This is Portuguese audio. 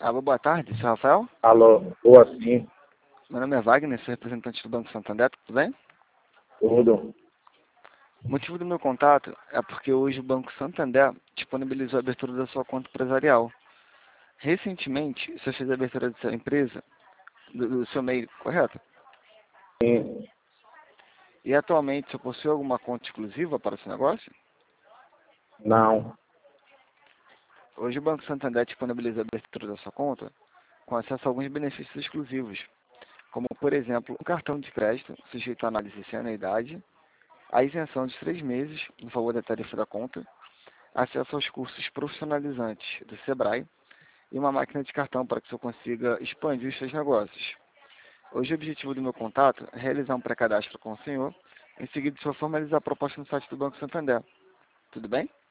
Alô, boa tarde, seu Rafael? Alô, boa sim, Meu nome é Wagner, sou representante do Banco Santander, tudo bem? tudo. O motivo do meu contato é porque hoje o Banco Santander disponibilizou a abertura da sua conta empresarial. Recentemente, você fez a abertura da sua empresa, do seu MEI, correto? Sim, E atualmente você possui alguma conta exclusiva para o seu negócio? não, Hoje o Banco Santander disponibiliza a abertura da sua conta com acesso a alguns benefícios exclusivos, como, por exemplo, um cartão de crédito sujeito à análise sem anuidade, a isenção de 3 meses no valor da tarifa da conta, acesso aos cursos profissionalizantes do Sebrae e uma máquina de cartão para que você consiga expandir os seus negócios. Hoje o objetivo do meu contato é realizar um pré-cadastro com o senhor, em seguida se for formalizar a proposta no site do Banco Santander. Tudo bem?